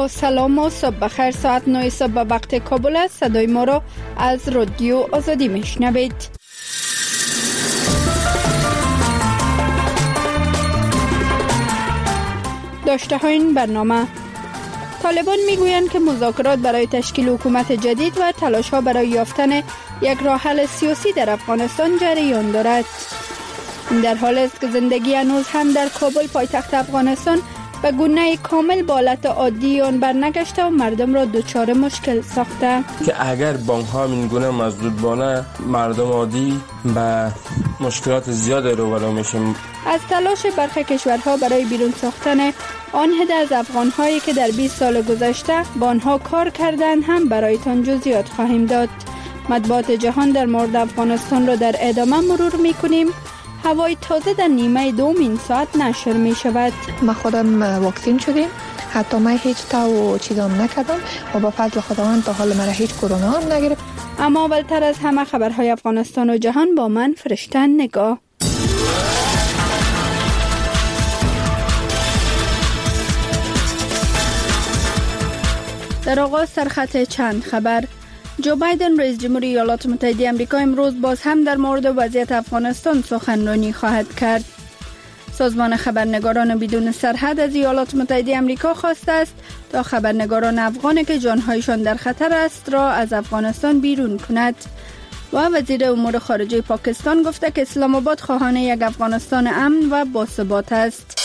با سلام و صبح بخیر. ساعت 9 صبح وقت کابل است. صدای ما را از رادیو آزادی میشنوید. داشته های این برنامه: طالبان میگویند که مذاکرات برای تشکیل حکومت جدید و تلاش ها برای یافتن یک راه حل سیاسی در افغانستان جریان دارد. این در حالی است که زندگی هنوز هم در کابل پایتخت افغانستان به گونه کامل به حالت عادی آن برنگشته و مردم را دچار مشکل ساخته. که اگر بانک ها این گونه مسدود بانه، مردم عادی به مشکلات زیاد روبرو میشه. از تلاش برخی کشورها برای بیرون ساختن آن عده از افغان‌هایی که در 20 سال گذشته با آنها کار کردند هم برایتان جزئیات خواهیم داد. مطبوعات جهان در مورد افغانستان را در ادامه مرور می‌کنیم. هوای تازه در نیمه دوم این ساعت نشر می شود. ما خودم واکسین شدیم، حتی من هیچ تو چیزام نکردم و با فضل خداوند تا حال مرا هیچ کرونا هم نگرفت. اما اولتر از همه خبرهای افغانستان و جهان با من فرشته نگاه. در آغاز سرخط چند خبر: جو بایدن رئیس جمهوری ایالات متحده آمریکا امروز باز هم در مورد وضعیت افغانستان سخنرانی خواهد کرد. سازمان خبرنگاران بدون سرحد از ایالات متحده آمریکا خواسته است تا خبرنگاران افغانی که جانهایشان در خطر است را از افغانستان بیرون کند. و وزیر امور خارجه پاکستان گفته که اسلام آباد خواهان یک افغانستان امن و باثبات است.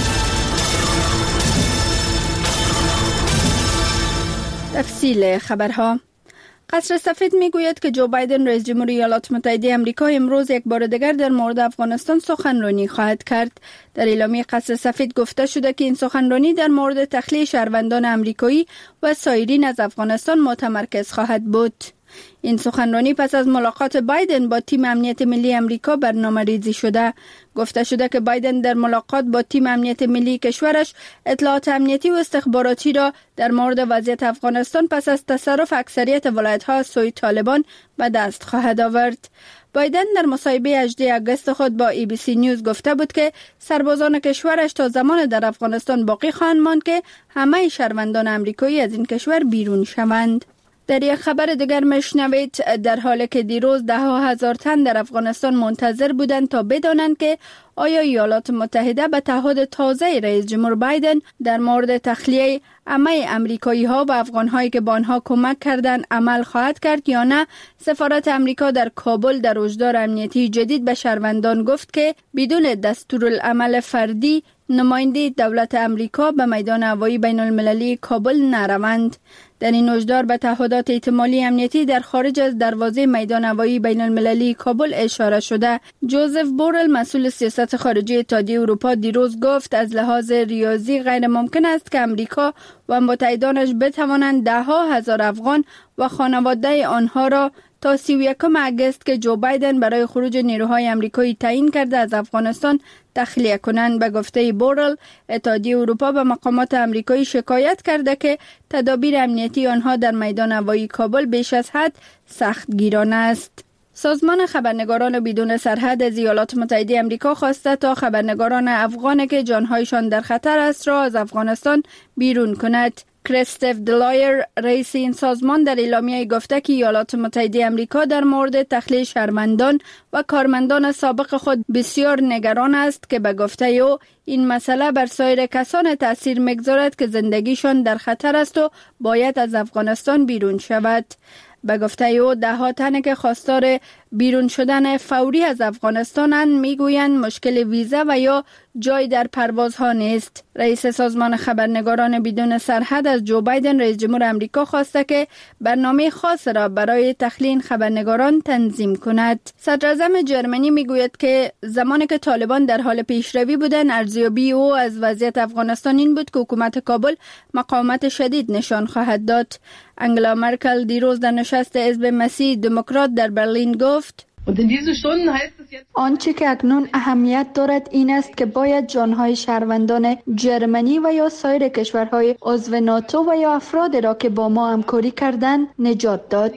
تفصیل خبرها: قصر سفید میگوید که جو بایدن رئیس جمهوری ایالات متحده آمریکا امروز یک بار دیگر در مورد افغانستان سخنرانی خواهد کرد. در اعلامیه قصر سفید گفته شده که این سخنرانی در مورد تخلیه شهروندان آمریکایی و سایرین از افغانستان متمرکز خواهد بود. این سخنرانی پس از ملاقات بایدن با تیم امنیت ملی آمریکا برنامه‌ریزی شده. گفته شده که بایدن در ملاقات با تیم امنیت ملی کشورش اطلاعات امنیتی و استخباراتی را در مورد وضعیت افغانستان پس از تصرف اکثریت ولایت‌ها از سوی طالبان به دست خواهد آورد. بایدن در مصاحبه 18 آگوست خود با ABC نیوز گفته بود که سربازان کشورش تا زمان در افغانستان باقی خواهند ماند که همه شهروندان آمریکایی از این کشور بیرون شوند. در یک خبر دیگر میشنوید در حالی که دیروز ده ها هزار تن در افغانستان منتظر بودند تا بدانند که آیا ایالات متحده به تعهد تازه رئیس جمهور بایدن در مورد تخلیه همه امریکایی ها و افغان هایی که با آنها کمک کردند عمل خواهد کرد یا نه. سفارت امریکا در کابل در هشدار امنیتی جدید به شهروندان گفت که بدون دستورالعمل فردی نماینده دولت امریکا به میدان هوایی بین المللی کابل نروند. در این هشدار به تعهدات احتمالی امنیتی در خارج از دروازه میدان هوایی بین المللی کابل اشاره شده. جوزف بورل مسئول سیاست خارجی اتحادیه اروپا دیروز گفت از لحاظ ریاضی غیر ممکن است که امریکا و متحدانش بتوانند ده ها هزار افغان و خانواده آنها را تا 31 آگوست که جو بایدن برای خروج نیروهای آمریکایی تعیین کرده از افغانستان تخلیه کنند. به گفته بورل، اتحادیه اروپا به مقامات آمریکایی شکایت کرده که تدابیر امنیتی آنها در میدان هوایی کابل بیش از حد سختگیرانه است. سازمان خبرنگاران بدون سرحد از ایالات متحده آمریکا خواسته تا خبرنگاران افغانی که جانهایشان در خطر است را از افغانستان بیرون کند. کریستف دلایر رئیس این سازمان در اعلامیه گفته که ایالات متحده آمریکا در مورد تخلیه شهروندان و کارمندان سابق خود بسیار نگران است که به گفته او این مسئله بر سایر کسان تأثیر می‌گذارد که زندگیشان در خطر است و باید از افغانستان بیرون شود. به گفته او ده ها تن که خواستار بیرون شدن فوری از افغانستانند میگویند مشکل ویزا و یا جای در پروازها نیست. رئیس سازمان خبرنگاران بدون سرحد از جو بایدن رئیس جمهور آمریکا خواسته که برنامه خاص را برای تخلیه خبرنگاران تنظیم کند. صدراعظم جرمنی میگوید که زمانی که طالبان در حال پیشروی بودند ارزیابی او از وضعیت افغانستان این بود که حکومت کابل مقاومت شدید نشان خواهد داد. انگلا مرکل دیروز در نشست حزب مسیح دموکرات در برلین گفت آنچه که اکنون اهمیت دارد این است که باید جانهای شهروندان جرمنی و یا سایر کشورهای عضو ناتو و یا افرادی را که با ما همکاری کردند نجات داد.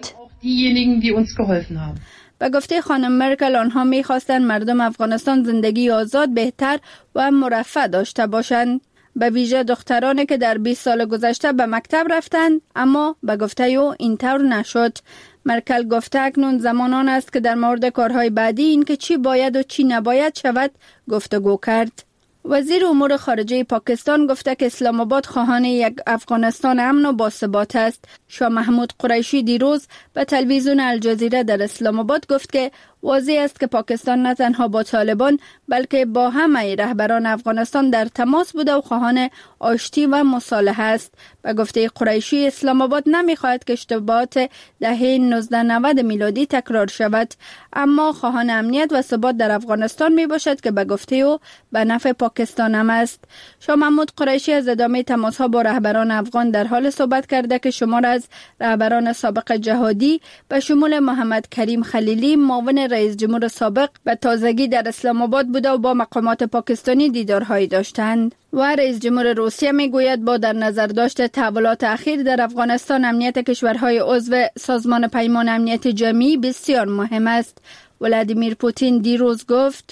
به گفته خانم مرکل آنها می‌خواستند مردم افغانستان زندگی آزاد، بهتر و مرفه داشته باشند. به ویژه دخترانی که در 20 سال گذشته به مکتب رفتند، اما به گفته او اینطور نشد. مرکل گفته اکنون زمان آن است که در مورد کارهای بعدی، این که چی باید و چی نباید شود، گفتگو کرد. وزیر امور خارجه پاکستان گفته که اسلام آباد خواهان یک افغانستان امن و باثبات است. شاه محمود قریشی دیروز به تلویزیون الجزیره در اسلام آباد گفت که واضح است که پاکستان نه تنها با طالبان بلکه با همه رهبران افغانستان در تماس بوده و خواهان آشتی و مصالحه است. به گفته قریشی، اسلام آباد نمی‌خواهد که اشتباهات دهه 1990 میلادی تکرار شود، اما خواهان امنیت و ثبات در افغانستان میباشد که به گفته او به نفع پاکستان هم است. شاه محمود قریشی از ادامه تماس‌ها با رهبران افغان در حال صحبت کرده که شمار از رهبران سابق جهادی به شمول محمد کریم خلیلی، معاون رئیس جمهور سابق، به تازگی در اسلام آباد بوده و با مقامات پاکستانی دیدارهایی داشتند. و رئیس جمهور روسیه میگوید با در نظر داشت تحولات اخیر در افغانستان، امنیت کشورهای عضو سازمان پیمان امنیت جمعی بسیار مهم است. ولادیمیر پوتین دیروز گفت: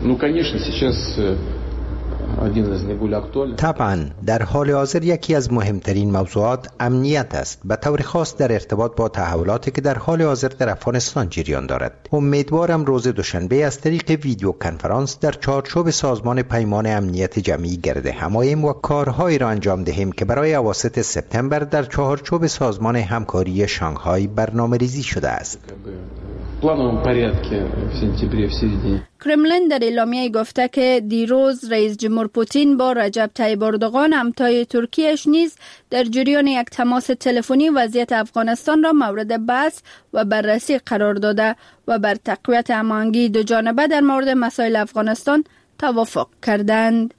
طبعا در حال حاضر یکی از مهمترین موضوعات امنیت است، به طور خاص در ارتباط با تحولاتی که در حال حاضر در افغانستان جریان دارد. امیدوارم روز دوشنبه از طریق ویدیو کنفرانس در چارچوب سازمان پیمان امنیت جمعی گرد هماییم و کارهایی را انجام دهیم که برای اواسط سپتامبر در چارچوب سازمان همکاری شانگهای برنامه‌ریزی شده است. کرملین در اعلامیه گفته که دیروز رئیس جمهور پوتین با رجب طیب اردوغان همتای ترکیه‌اش نیز در جریان یک تماس تلفنی وضعیت افغانستان را مورد بحث و بررسی قرار داده و بر تقویت هماهنگی دو جانبه در مورد مسائل افغانستان توافق کردند.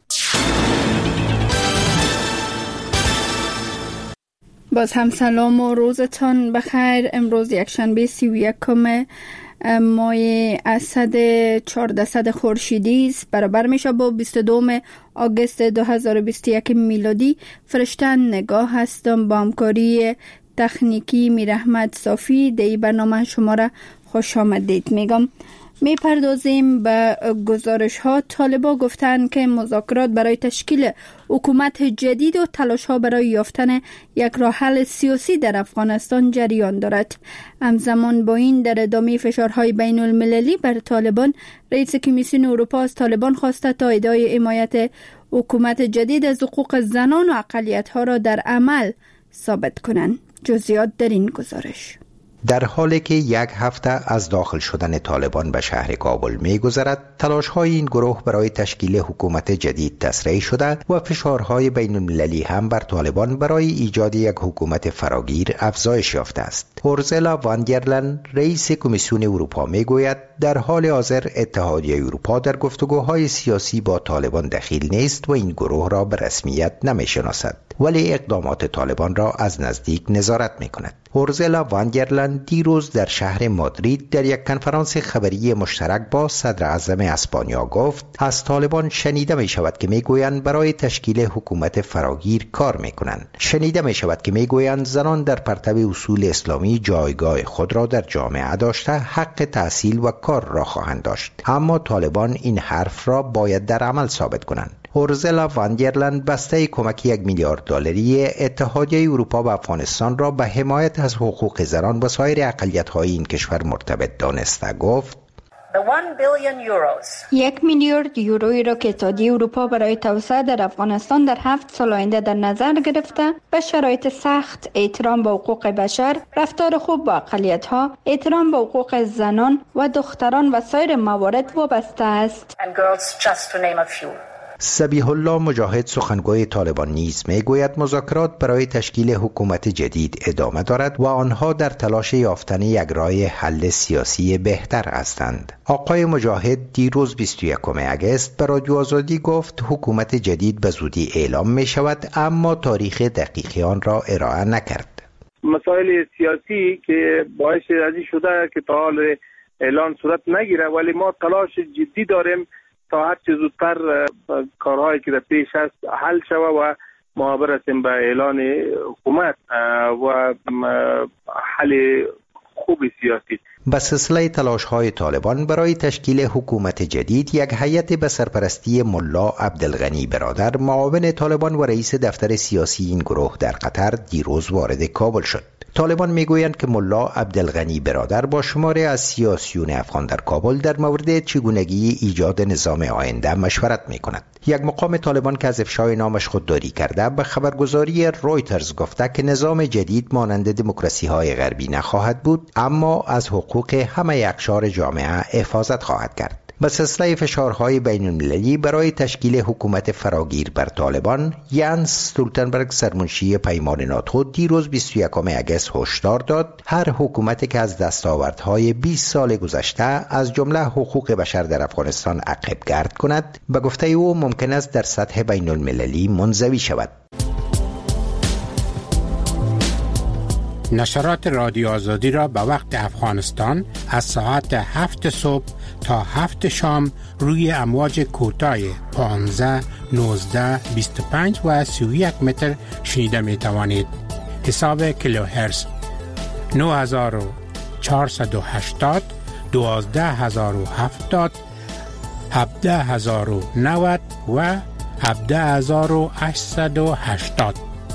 باز هم سلام و روزتان بخیر. امروز یکشنبه 31 ماه اسد 1400 خورشیدی است، برابر میشه با 22 آگوست 2021 میلادی. فرشته نگاه هستم با همکاری تکنیکی میرحمت صافی. در این برنامه شما را خوش آمدید میگم. میپردازیم به گزارش ها. طالبان گفتند که مذاکرات برای تشکیل حکومت جدید و تلاش ها برای یافتن یک راه حل سیاسی در افغانستان جریان دارد. همزمان با این، در ادامه فشارهای بین المللی بر طالبان، رئیس کمیسیون اروپا از طالبان خواسته تا ادعای حمایت حکومت جدید از حقوق زنان و اقلیت ها را در عمل ثابت کنند. جزئیات در این گزارش. در حالی که یک هفته از داخل شدن طالبان به شهر کابل می‌گذرد، تلاش‌های این گروه برای تشکیل حکومت جدید تسریع شده و فشارهای بین المللی هم بر طالبان برای ایجاد یک حکومت فراگیر افزایش یافته است. اورسولا وان در لین، رئیس کمیسیون اروپا، میگوید در حال حاضر اتحادیه اروپا در گفتگوهای سیاسی با طالبان دخیل نیست و این گروه را به رسمیت نمی‌شناسد، ولی اقدامات طالبان را از نزدیک نظارت می‌کند. اورسولا وان در لین دیروز در شهر مادرید در یک کنفرانس خبری مشترک با صدر اعظم اسپانیا گفت از طالبان شنیده می شود که می گویند برای تشکیل حکومت فراگیر کار می کنند. شنیده می شود که می گویند زنان در پرتو اصول اسلامی جایگاه خود را در جامعه داشته حق تحصیل و کار را خواهند داشت، اما طالبان این حرف را باید در عمل ثابت کنند. اورسولا وان در لین بسته کمک 1 میلیارد دلاری اتحادیه اروپا به افغانستان را به حمایت از حقوق زنان و سایر اقلیت‌های این کشور مرتبط دانسته گفت 1 میلیارد یورویی را که اتحادیه اروپا برای توسعه در افغانستان در 7 سال آینده در نظر گرفته، به شرایط سخت، احترام به حقوق بشر، رفتار خوب با اقلیت‌ها، احترام به حقوق زنان و دختران و سایر موارد وابسته است. سبیح الله مجاهد، سخنگوی طالبان، نیز میگوید مذاکرات برای تشکیل حکومت جدید ادامه دارد و آنها در تلاش یافتن یک راه حل سیاسی بهتر هستند. آقای مجاهد دیروز 21 آگوست به رادیو آزادی گفت حکومت جدید به زودی اعلام می شود، اما تاریخ دقیقی آن را ارائه نکرد. مسائل سیاسی که باعث ازی شده که تا حال اعلان صورت نگیره، ولی ما تلاش جدی داریم تا هر چه زودتر کارهایی که در پیش است حل شود و ما برسیم به اعلان حکومت و حل خوب سیاسی. به سلسله تلاش‌های طالبان برای تشکیل حکومت جدید، یک هیئت به سرپرستی ملا عبدالغنی برادر، معاون طالبان و رئیس دفتر سیاسی این گروه در قطر، دیروز وارد کابل شد. طالبان میگویند که ملا عبدالغنی برادر با شماری از سیاسیون افغان در کابل در مورد چگونگی ایجاد نظام آینده مشورت میکند. یک مقام طالبان که از افشای نامش خودداری کرده به خبرگزاری رویترز گفته که نظام جدید مانند دموکراسی های غربی نخواهد بود، اما از حقوق همه اقشار جامعه حفاظت خواهد کرد. به سلسله فشارهای بین المللی برای تشکیل حکومت فراگیر بر طالبان، یانس استولتنبرگ سرمنشی پیمان ناتو دیروز 21 اگست هشدار داد هر حکومتی که از دستاوردهای 20 سال گذشته از جمله حقوق بشر در افغانستان عقب گرد کند، به گفته او ممکن است در سطح بین المللی منزوی شود. نشرات رادیو آزادی را به وقت افغانستان از ساعت 7 صبح تا 7 شام روی امواج کوتاه 15، 19، 25 و 31 متر شنیده می توانید. حساب کیلوهرتز 9480، 12070، 17090 و 17880.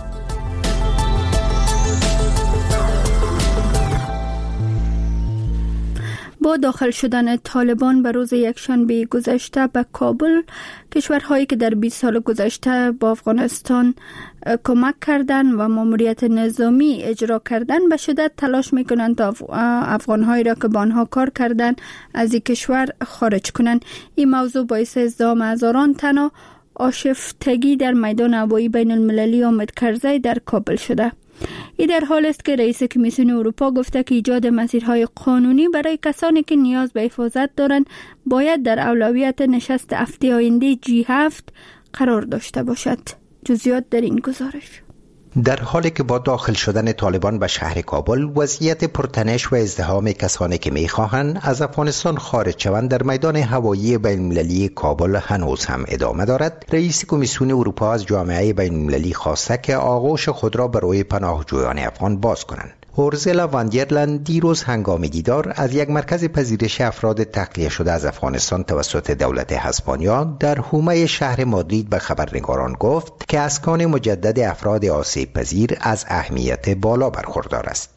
با داخل شدن طالبان به روز یکشنبه گذشته به کابل، کشورهایی که در 20 سال گذشته با افغانستان کمک کردن و ماموریت نظامی اجرا کردن به شدت تلاش میکنند تا افغانهایی را که با آنها کار کردن از این کشور خارج کنند. این موضوع باعث ازدحام هزاران تن و آشفتگی در میدان هوایی بین المللی حامد کرزی در کابل شده. این در حال است که رئیس کمیسیون اروپا گفته که ایجاد مسیرهای قانونی برای کسانی که نیاز به حفاظت دارند باید در اولویت نشست هفته آینده G7 قرار داشته باشد. جزئیات در این گزارش. در حالی که با داخل شدن طالبان به شهر کابل، وضعیت پرتنش و ازدحام کسانی که می‌خواهند از افغانستان خارج شوند در میدان هوایی بین‌المللی کابل هنوز هم ادامه دارد، رئیس کمیسیون اروپا از جامعه بین‌المللی خواسته که آغوش خود را برای پناهجویان افغان باز کنند. اورزلا واندرلند دیروز هنگام دیدار از یک مرکز پذیرش افراد تخلیه شده از افغانستان توسط دولت اسپانیا در حومه شهر مادرید به خبرنگاران گفت که اسکان مجدد افراد آسیب پذیر از اهمیت بالا برخوردار است.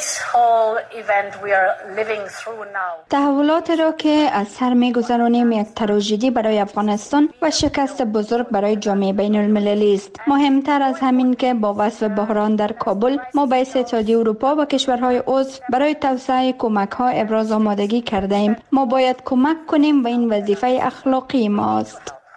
تحولاتی را که از سر می‌گذرانیم یک تراژدی برای افغانستان و شکست بزرگ برای جامعه بین المللی است. مهمتر از همین که با وصف بحران در کابل، ما به اتحادیه اروپا و کشورهای عضو برای توسعه کمک‌ها ابراز آمادگی کرده ایم. ما باید کمک کنیم و این وظیفه اخلاقی ماست.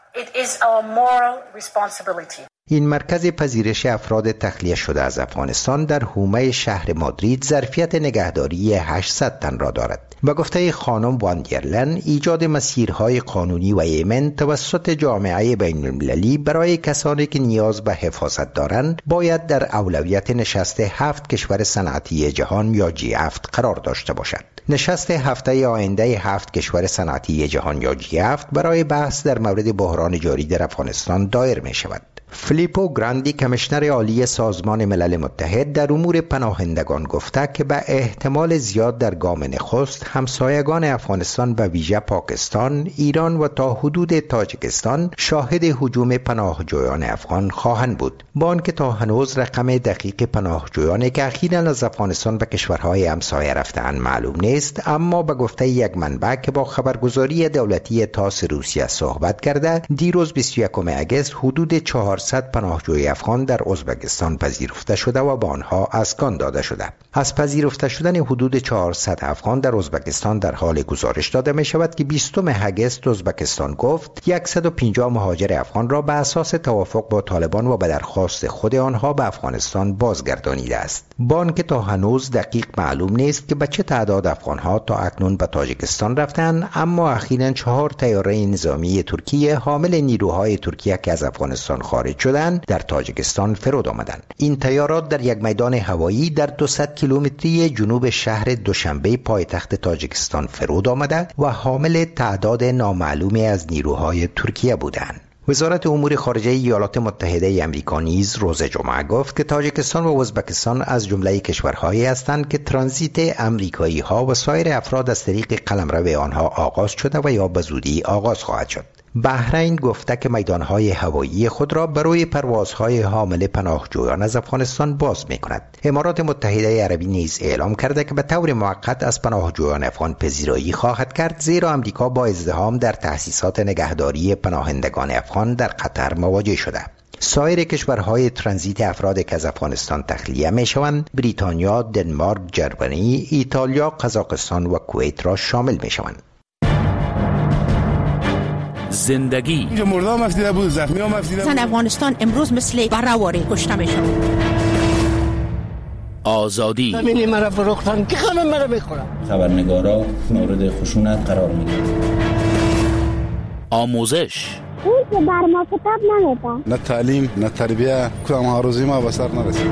این مرکز پذیرش افراد تخلیه شده از افغانستان در حومه شهر مادرید ظرفیت نگهداری 800 تن را دارد. به گفته خانم واندرلن، ایجاد مسیرهای قانونی و ایمن توسط جامعه بین المللی برای کسانی که نیاز به حفاظت دارند باید در اولویت نشست 7 کشور صنعتی جهان یا G7 قرار داشته باشد. نشست هفته آینده 7 کشور صنعتی جهان یا G7 برای بحث در مورد بحران جاری در افغانستان دایر می شود. فلیپو گراندی، کمیشنر عالی سازمان ملل متحد در امور پناهندگان، گفته که به احتمال زیاد در گام نخست همسایگان افغانستان به ویژه پاکستان، ایران و تا حدود تاجیکستان شاهد هجوم پناهجویان افغان خواهند بود. با آنکه تا هنوز رقم دقیق پناهجویانی که اخیراً از افغانستان به کشورهای همسایه رفته‌اند معلوم نیست، اما به گفته یک منبع که با خبرگزاری دولتی تاس روسیه صحبت کرده، دیروز 21 اگست حدود 400 پناهجوی افغان در ازبکستان پذیرفته شده و با آنها اسکان داده شده. از پذیرفته شدن حدود 400 افغان در ازبکستان در حال گزارش داده می شود که 20 اگست ازبکستان گفت 150 مهاجر افغان را به اساس توافق با طالبان و به درخواست خود آنها به افغانستان بازگردانیده است. با آنکه تا هنوز دقیق معلوم نیست که به چه تعداد افغانها تا اکنون به تاجیکستان رفتند، اما اخیراً 4 طیاره نظامی ترکیه حامل نیروهای ترکیه که از افغانستان خارج شدند در تاجیکستان فرود آمدند. این طیارات در یک میدان هوایی در 200 کیلومتری جنوب شهر دوشنبه پایتخت تاجیکستان فرود آمده و حامل تعداد نامعلومی از نیروهای ترکیه بودند. وزارت امور خارجه ایالات متحده آمریکا نیز روز جمعه گفت که تاجیکستان و ازبکستان از جمله کشورهایی هستند که ترانزیت آمریکایی ها و سایر افراد از طریق قلمرو آنها آغاز شده و یا به زودی آغاز خواهد شد. بحرین گفته که میدانهای هوایی خود را برای پروازهای حامل پناهجویان از افغانستان باز می‌کند. امارات متحده عربی نیز اعلام کرده که به طور موقت از پناهجویان افغان پذیرایی خواهد کرد، زیرا آمریکا با ازدحام در تأسیسات نگهداری پناهندگان افغان در قطر مواجه شده. سایر کشورهای ترانزیت افراد که از افغانستان تخلیه می‌شوند بریتانیا، دنمارک، جرمنی، ایتالیا، قزاقستان و کویت را شامل می‌شوند. زندگی مردم مفیده بود، زخمی ها مفیده بود. زن افغانستان امروز مثل برهواره کشته میشن. آزادی همینی مرا فروختن که همه مرا میخورن. خبرنگارا مورد خشونت قرار میگیرن. آموزش اون که بر ما کتاب نمیده. نه تعلیم نه تربیه، کدام هاروزی ما به سر نرسید.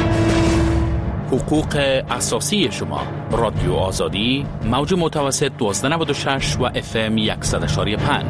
حقوق اساسی شما. رادیو آزادی، موج متوسط 1296 و FM 100.5.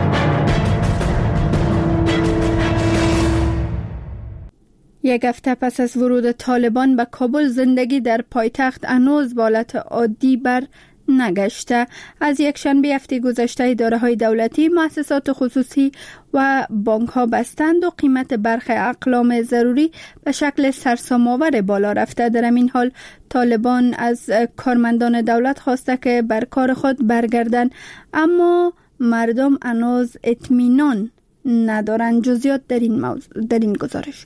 یک هفته پس از ورود طالبان به کابل، زندگی در پایتخت هنوز به حالت عادی بر نگشته. از یک شنبه هفته گذشته اداره‌های دولتی، مؤسسات خصوصی و بانک‌ها بستند و قیمت برخی اقلام ضروری به شکل سرسام‌آور بالا رفته. در این حال طالبان از کارمندان دولت خواسته که بر کار خود برگردند، اما مردم هنوز اطمینان ندارند. جزئیات در این گزارش.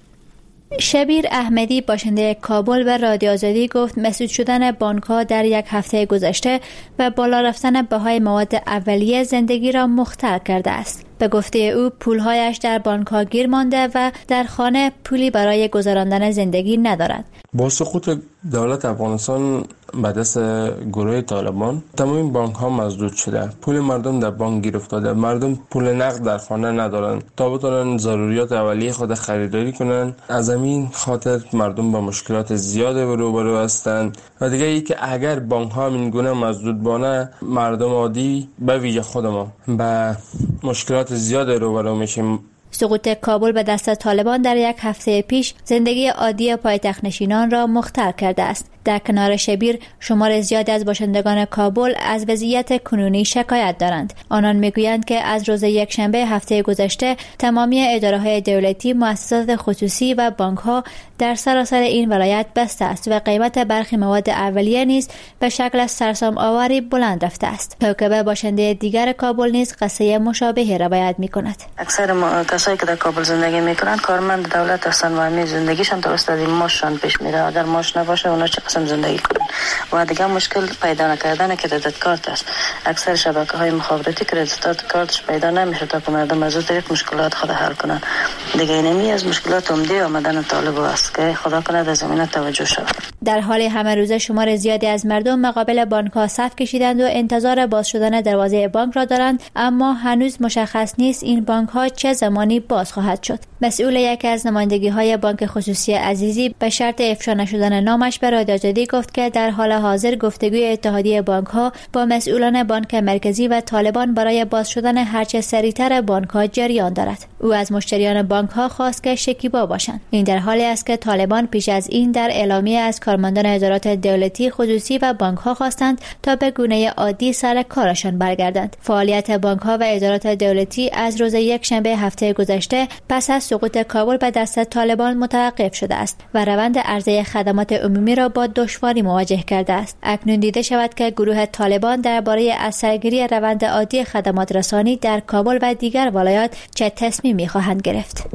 شبیر احمدی باشنده کابل به رادیو آزادی گفت مسدود شدن بانک‌ها در یک هفته گذشته و بالا رفتن بهای مواد اولیه زندگی را مختل کرده است. به گفته او پولهایش در بانک‌ها گیر مانده و در خانه پولی برای گذراندن زندگی ندارد. با سقوط دولت افغانستان به دست گروه طالبان، تمام بانک ها مسدود شده. پول مردم در بانک گیر افتاده. مردم پول نقد در خانه ندارند تا بتونن ضروریات اولیه خود خریداری کنن. از همین خاطر مردم با مشکلات زیاد روبرو هستند. و دیگه ای که اگر بانک ها این گونه مسدود بانه، مردم عادی به ویژه خود ما به مشکلات زیاد روبرو میشیم. سقوط کابل به دست طالبان در یک هفته پیش زندگی عادی پایتخت نشینان را مختل کرده است. در کنار شبیر، شمار زیادی از باشندگان کابل از وضعیت کنونی شکایت دارند. آنان میگویند که از روز یکشنبه هفته گذشته تمامی اداره‌های دولتی، مؤسسات خصوصی و بانک‌ها در سراسر این ولایت بسته است و قیمت برخی مواد اولیه نیز به شکل سرسام آوری بلند رفته است. کوکبه باشنده دیگر کابل نیز قصه مشابهی روایت می‌کند. اکثر کسایی که در کابل زندگی می‌کنند کارمند دولت هستند و همین زندگیشان توسط معاششان پیش میره. اگر معاش نباشه اونا چه قسم زندگی کنن؟ و دیگه مشکل پیدا نکردن کردیت کارت است. اکثر شبکه‌های مخابراتی کردیت کارتش پیدا نمیشه تا که مردم از اون طریق مشکلات خود حل کنن. دیگه اینمی از مشکلات عمده آمدن طالبان است که خدا کنه در زمینه توجه شود. در حال همه روزه شمار زیادی از مردم مقابل بانک‌ها صف کشیدند و انتظار باز شدن دروازه بانک را دارند، اما هنوز مشخص نیست این بانک‌ها چه زمانی باز خواهد شد. مسئول یکی از نمایندگی‌های بانک خصوصی عزیزی به شرط افشا نشدن نامش به رادیو آزادی گفت که در حال حاضر گفتگوی اتحادیه بانک‌ها با مسئولان بانک مرکزی و طالبان برای باز شدن هرچه سریعتر بانک‌ها جریان دارد. او از مشتریان بانک‌ها خواست که شکیبا باشند. این در حالی است که طالبان پیش از این در اعلامیه از کارمندان ادارات دولتی، خصوصی و بانک‌ها خواستند تا به گونه عادی سر کارشان برگردند. فعالیت بانک‌ها و ادارات دولتی از روز یکشنبه هفته گذشته پس از سقوط کابل به دست طالبان متوقف شده است و روند عرضه خدمات عمومی را با دشواری مواجه کرده است. اکنون دیده شود که گروه طالبان درباره از سرگیری روند عادی خدمات رسانی در کابل و دیگر ولایات چه تصمیمی خواهند گرفت.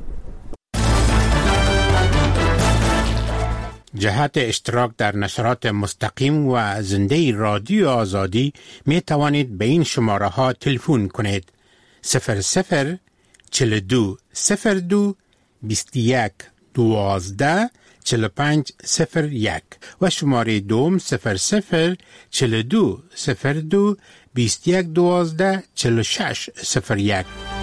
جهت اشتراک در نشرات مستقیم و زنده رادیو آزادی می توانید به این شماره ها تلفن کنید: 00 42 02 21 12 45 01 و شماره دوم 00 42 02 21 12 46 01.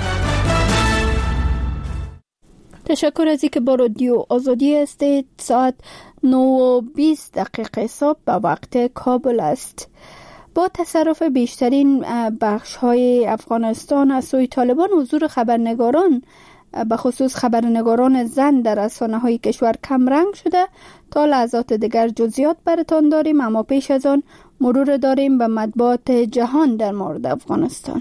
تشکر از اینکه با رادیو آزادی هستید. ساعت 9:20 صبح به وقت کابل است. با تصرف بیشترین بخش‌های افغانستان از سوی طالبان، حضور خبرنگاران به خصوص خبرنگاران زن در رسانه‌های کشور کم رنگ شده. تا لحظات دیگر جزئیات براتان داریم، اما پیش از آن مرور داریم به مطبوعات جهان در مورد افغانستان.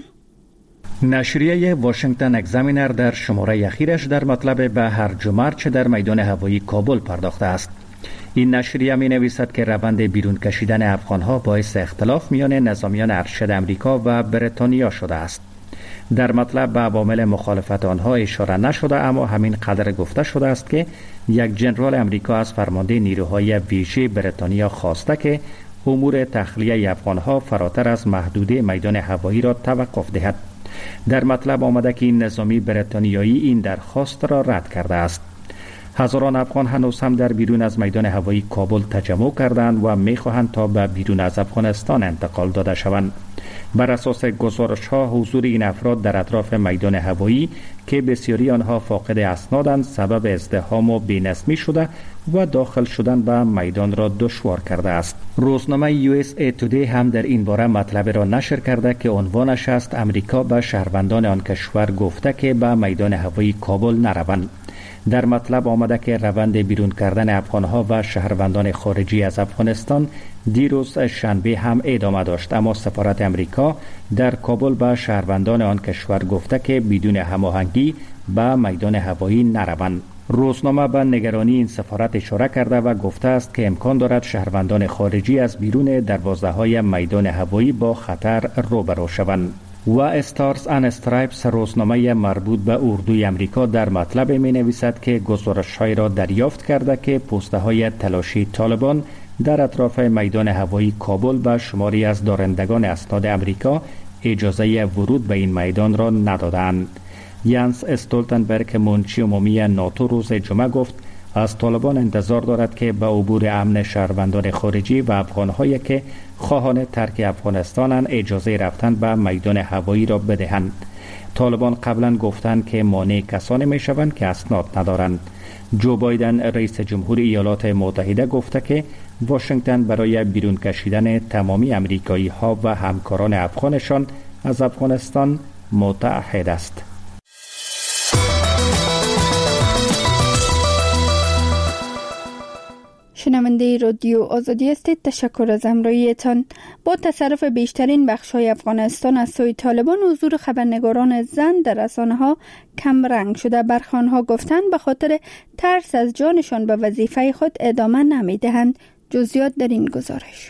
نشریه واشنگتن اگزامینر در شماره اخیرش در مطلب به هرج و مرج در میدان هوایی کابل پرداخته است. این نشریه می نویسد که روند بیرون کشیدن افغانها باعث اختلاف میان نظامیان ارشد امریکا و بریتانیا شده است. در مطلب به عوامل مخالفت آنها اشاره نشده، اما همین قدر گفته شده است که یک جنرال امریکا از فرمانده نیروهای ویژه بریتانیا خواسته که امور تخلیه افغانها فراتر از محدوده میدان هوایی را توقف دهد. در مطلب آمده که این نظامی بریتانیایی این درخواست را رد کرده است. هزاران افغان هنوز هم در بیرون از میدان هوایی کابل تجمع کردند و می‌خواهند تا به بیرون از افغانستان انتقال داده شوند. بر اساس گزارش‌ها حضور این افراد در اطراف میدان هوایی که بسیاری آنها فاقد اسنادند سبب ازدحام و بی‌نظمی شده و داخل شدن به میدان را دشوار کرده است. روزنامه USA Today هم در این باره مطلب را نشر کرده که عنوانش است امریکا به شهروندان آن کشور گفته که به میدان هوایی کابل نروند. در مطلب آمده که روند بیرون کردن افغانها و شهروندان خارجی از افغانستان دیروز شنبه هم ادامه داشت، اما سفارت امریکا در کابل به شهروندان آن کشور گفته که بدون هماهنگی به میدان هوایی نروند. روزنامه به نگرانی این سفارت اشاره کرده و گفته است که امکان دارد شهروندان خارجی از بیرون دروازه‌های میدان هوایی با خطر روبرو شوند. و استارز ان استرایپس روزنامه مربوط به اردوی امریکا در مطلب می نویسد که گزارش‌های را دریافت کرده که پست‌های تلاشی طالبان در اطراف میدان هوایی کابل به شماری از دارندگان اسناد امریکا اجازه ورود به این میدان را ندادند. یانس استولتنبرگ منشی عمومی ناتو روز جمعه گفت از طالبان انتظار دارد که به عبور امن شهروندان خارجی و افغان‌هایی که خواهان ترک افغانستانند اجازه رفتن به میدان هوایی را بدهند. طالبان قبلا گفتند که مانع کسانی میشوند که اسناد ندارند. جو بایدن رئیس جمهور ایالات متحده گفته که واشنگتن برای بیرون کشیدن تمامی امریکایی ها و همکاران افغانشان از افغانستان متعهد است. شنونده رادیو آزادی هستید. تشکر از همراهیتان. با تصرف بیشترین بخش‌های افغانستان از سوی طالبان، حضور خبرنگاران زن در رسانه‌ها کم رنگ شده. برخی آنها گفتند به خاطر ترس از جانشان به وظیفه خود ادامه نمی‌دهند. جزئیات در این گزارش.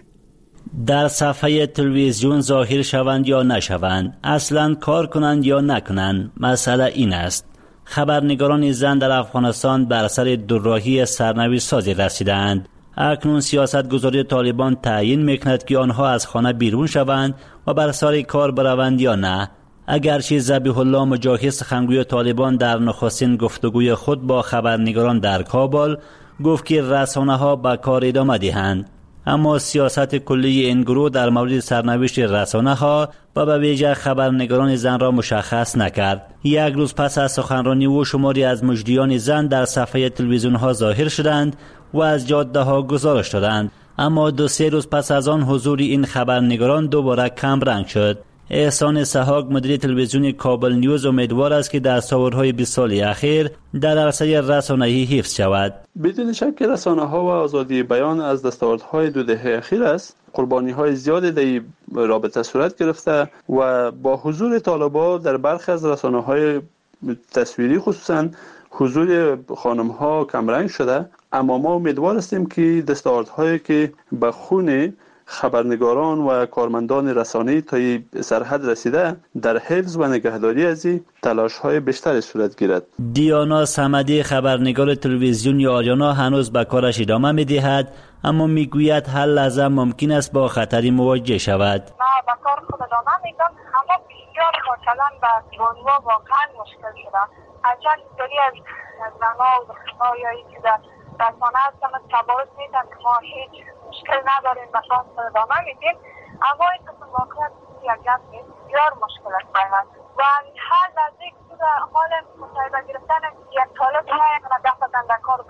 در صفحه تلویزیون ظاهر شوند یا نشوند، اصلاً کار کنند یا نکنند، مسئله این است. خبرنگاران زن در افغانستان بر اثر دوراهی سرنوشت سازی رسیدند. اکنون سیاستگزاری طالبان تعیین میکند که آنها از خانه بیرون شوند و بر سر کار بروند یا نه. اگرچه ذبیح الله مجاهد سخنگوی طالبان در نخستین گفتگوی خود با خبرنگاران در کابل گفت که رسانه‌ها به کار ادامه دهند، اما سیاست کلی این گروه در مورد سرنوشت رسانه‌ها و به ویژه خبرنگاران زن را مشخص نکرد. یک روز پس از سخنرانی او شماری از مجریان زن در صفحه تلویزیون‌ها ظاهر شدند و از جاده‌ها گزارش دادند، اما 2-3 روز پس از آن حضور این خبرنگاران دوباره کم رنگ شد. احسان سحاق مدیر تلویزیون کابل نیوز امیدوار است که دستاوردهای 20 سال اخیر در عرصه رسانه‌ای حفظ شود. بدون شک رسانه‌ها و آزادی بیان از دستاوردهای 2 دهه اخیر است. قربانی‌های زیادی در این رابطه صورت گرفته و با حضور طالبان در برخی از رسانه‌های تصویری خصوصاً حضور خانم‌ها کمرنگ شده، اما ما امیدوار هستیم که دستاوردهایی که به خون خبرنگاران و کارمندان رسانه‌ای تا سرحد رسیده در حفظ و نگهداری از این تلاش‌های بیشتری صورت گیرد. دیانا صمدی خبرنگار تلویزیون آریانا هنوز به کارش ادامه می‌دهد، اما میگوید هر لحظه ممکن است با خطری مواجه شود. ما به کار خود ادامه میدم، اما بسیار مثلا به بانوا واقعا مشکل شده. اصلا اینطوری از زنها و دخترهایی که در رسانه هستن تبارک میدن که ما هیچ مشکل نداریم، به کار خود ادامه میدیم، اما این قسم واقعا یک گپ نیست، بسیار مشکل است باید و هر لحظه که در حال مصاحبه گرفتن یک طالب های دفتن در کار داخل میشه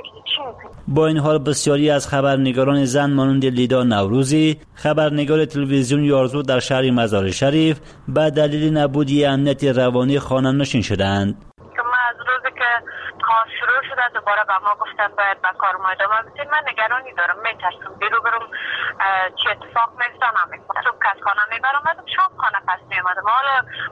دیگه چی میکنیم؟ با این حال بسیاری از خبرنگاران زن مانند لیدا نوروزی، خبرنگار تلویزیون یارزو در شهر مزار شریف، به دلیل نبودی امنیت روانی خانه نشین شدند. از روزی که کار شروع شده دوباره به ما گفتن باید به کار ما ادامه بدیم. من نگرانی دارم، میترسم بیرو برم چه اتفاق میفته نمیفته. صبح که از خانه میبرم شام خانه پس میامدم. حالا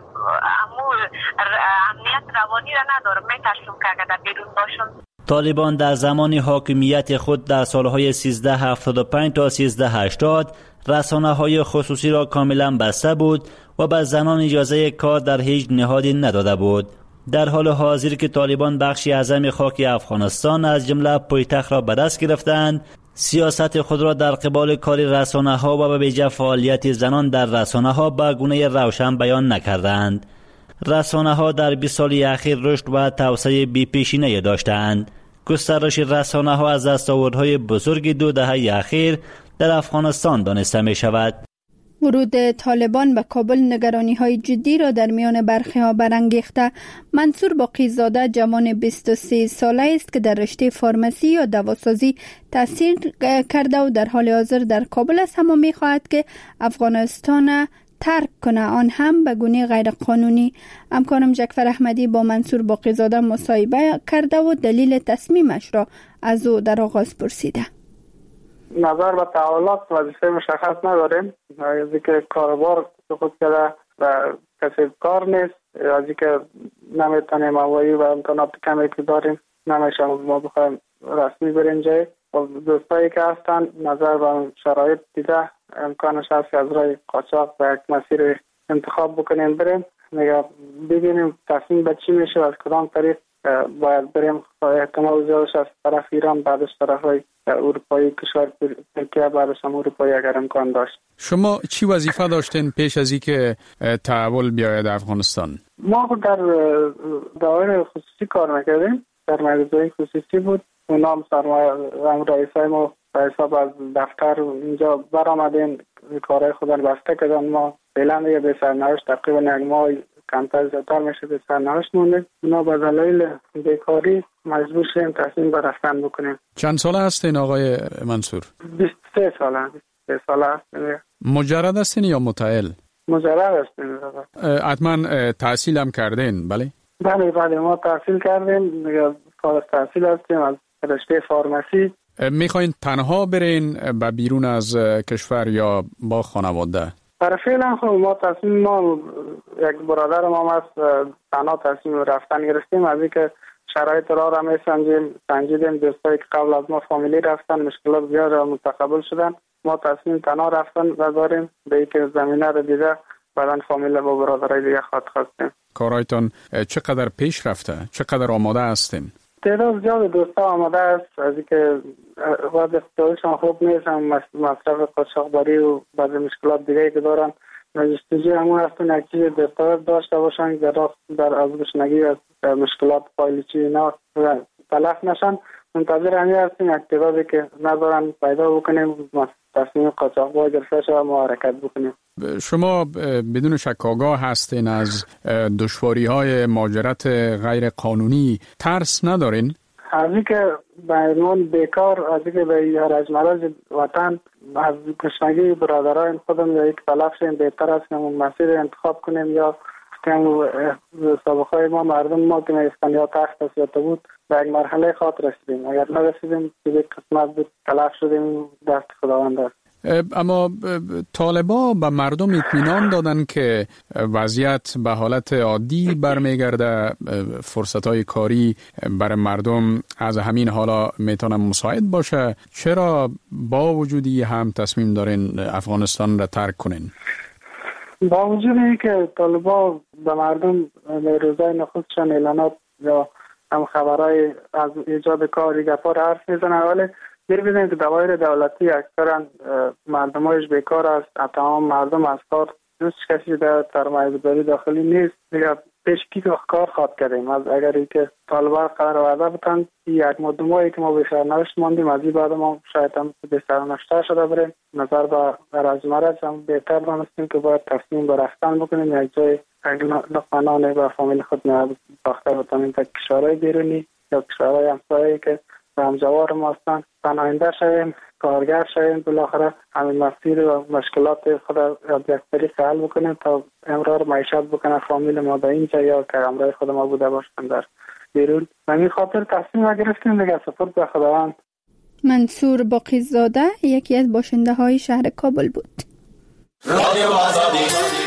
امنیت روانی را ندارم، میترسم که اگر در بیرون باشم. طالبان در زمان حاکمیت خود در سالهای 1375 تا 1380 رسانه‌های خصوصی را کاملا بسته بود و به زنان اجازه کار در هیچ نهادی نداده بود. در حال حاضر که طالبان بخشی اعظم خاک افغانستان از جمله پایتخت را به دست گرفتند، سیاست خود را در قبال کار رسانه‌ها و به ویژه فعالیت زنان در رسانه‌ها به گونه روشن بیان نکردند. رسانه‌ها در 20 سال اخیر رشد و توسعه بی‌پیشینه‌ای داشتند. گسترش رسانه‌ها از دستاوردهای بزرگ 2 دهه اخیر در افغانستان دانسته می‌شود. ورود طالبان به کابل نگرانی‌های جدی را در میان برخی‌ها برانگیخته. منصور باقی‌زاده جوان 23 ساله است که در رشته فارمسی یا دواسازی تحصیل کرده و در حال حاضر در کابل است، اما می‌خواهد که افغانستان ترک کنه، آن هم به گونه غیر قانونی. همکارم جعفر احمدی با منصور باقی‌زاده مصاحبه کرده و دلیل تصمیمش را از او در آغاز پرسیده. نظر به تحولات وظیفه مشخص نداریم، از اینکه کاروبار سقوط کرده و کسی کار نیست، از اینکه نمیتونیم هوایی و امکانات کمی که داریم نمیشه ما بخوایم رسمی بریم جای. دوستایی که هستن نظر به شرایط دیده امکانش هست که از راه قاچاق و یک مسیر انتخاب بکنیم بریم، نگاه ببینیم تصمیم به چی میشه و از کدام طریق باید بریم. احتمال زیادش از طرف ایران، بعدش طرف اروپایی، کشور ترکیه، بعدش هم اروپایی اگر امکان داشت. شما چی وظیفه داشتین پیش از اینکه تحول بیاید افغانستان؟ ما در دائره خصوصی کار میکردیم، سرمایه‌گذاری خصوصی بود. اونام رئیسای ما به حساب از دفتر اینجا برآمدین، کارهای خودن بسته کردن. ما فعلا یه به سرنوشت تقریبا یک ماه کمتر زیادتر میشه به سرنوشت مونده. اونا به دلایل بیکاری مجبور شدیم تصمیم به رفتن بکنیم. چند ساله هستین آقای منصور؟ 23 ساله. 23 ساله هستیم. مجرد هستین یا متعهل؟ مجرد هستیم. حتما تحصیل هم کردین؟ بله بله ما تحصیل کردیم، فارغ التحصیل هستیم از رشته فارمسی. میخواین تنها برین به بیرون از کشور یا با خانواده؟ برای فعلا خب ما یک برادر ما هست، تنها تصمیم رفتن گرفتیم، از اینکه شرایط را سنجیدیم. دوستایی که قبل از ما فامیلی رفتن مشکلات زیاد متقبل شدن، ما تصمیم تنها رفتن داریم به اینکه زمینه رو دیده بعدن فامیل با برادرای دیگه خواستیم. کارایتان چقدر پیش رفته؟ چقدر آماده هستین؟ تعداد زیاد دوستا آماده است، از اینکه وضع اقتصادیشان خوب نیست، هم مصرف قاچاقبری و بعضی مشکلات دیگه که دارن. جستجوی همون هستن یک چیز دستاورد داشته باشن در از گشنگی و مشکلات پایلیچی اینا تلف نشن. منتظر همی هستیم یک تعدادی که ندارن پیدا بکنیم، تصمیم قاچاقبر گرفته شد و ما حرکت بکنیم. شما بدون شک آگاه هستین از دشواری‌های مهاجرت غیر قانونی، ترس ندارین؟ از اینکه به عنوان بیکار، از اینکه به هرج مرج وطن از گشنگی برادران خودم یا یک تلف شدیم، بهتر است که اون مسیر انتخاب کنیم یا که سابقه ما مردم ما که میستن یا تخت است بود به یک مرحله خاط رسیدیم. اگر نرسیدیم که یک قسمت بود تلف شدیم، دست خداوند است. اما طالبا به مردم اطمینان دادن که وضعیت به حالت عادی برمیگرده، فرصت‌های کاری برای مردم از همین حالا میتونه مساعد باشه. چرا با وجودی هم تصمیم دارین افغانستان را ترک کنین؟ با وجود اینکه طالبا به مردم روزای نخستشان اعلانات یا هم خبرهای از ایجاد کار گپا حرف میزنن، ولی می‌بینیم که دوایر دولتی اکثرا مردمایش بیکار است. تمام مردم از کار دوست کسی در سرمایه‌گذاری داخلی نیست. دیگه پیشکی کار خواد کردیم از اگر ای که طالبان قرار وعده بودن یک مدمایی که ما به سرنوشت ماندیم، از این بعد ما شاید هم به سرنوشت شده بریم. نظر به هرج مرج هم بهتر دانستیم که باید تصمیم به رفتن بکنیم یک جای لقمانان و فامیل خود باخته بتانیم تا کشورهای بیرونی یا کشورهای همسایه‌ای که همجوار ما هستند، پناهنده شویم، کارگر شویم، بالاخره همین مسیر و مشکلات خود از یک طریق حل بکنیم تا امرار معیشت بکنه فامیل ما در اینجا یا که همراه خود ما بوده باشند در بیرون. همین خاطر تصمیم گرفتیم دیگه سپرد به خداوند. منصور باقی‌زاده یکی از باشنده های شهر کابل بود. رادیو آزادی